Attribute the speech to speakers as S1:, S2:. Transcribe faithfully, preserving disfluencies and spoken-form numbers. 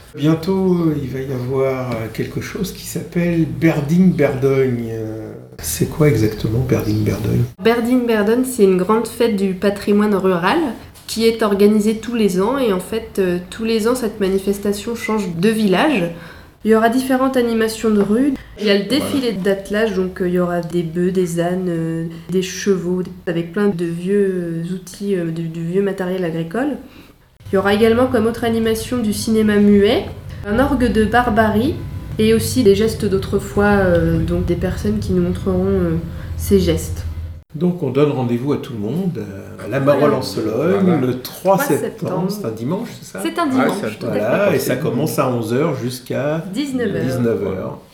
S1: Bientôt, il va y avoir quelque chose qui s'appelle Berding-Berdogne. C'est quoi exactement Berding-Berdogne ?
S2: Berding-Berdogne, c'est une grande fête du patrimoine rural qui est organisée tous les ans. Et en fait, euh, tous les ans, cette manifestation change de village. Il y aura différentes animations de rue. Il y a le défilé d'attelage, donc euh, il y aura des bœufs, des ânes, euh, des chevaux, avec plein de vieux outils, euh, du, du vieux matériel agricole. Il y aura également comme autre animation du cinéma muet, un orgue de barbarie et aussi des gestes d'autrefois, euh, donc des personnes qui nous montreront euh, ces gestes.
S1: Donc on donne rendez-vous à tout le monde à la Marolles-en-Sologne voilà. le trois septembre, c'est un dimanche, c'est ça ?
S2: C'est un dimanche,
S1: ouais, Voilà, et ça commence à onze heures jusqu'à
S2: dix-neuf heures.
S1: dix-neuf heures.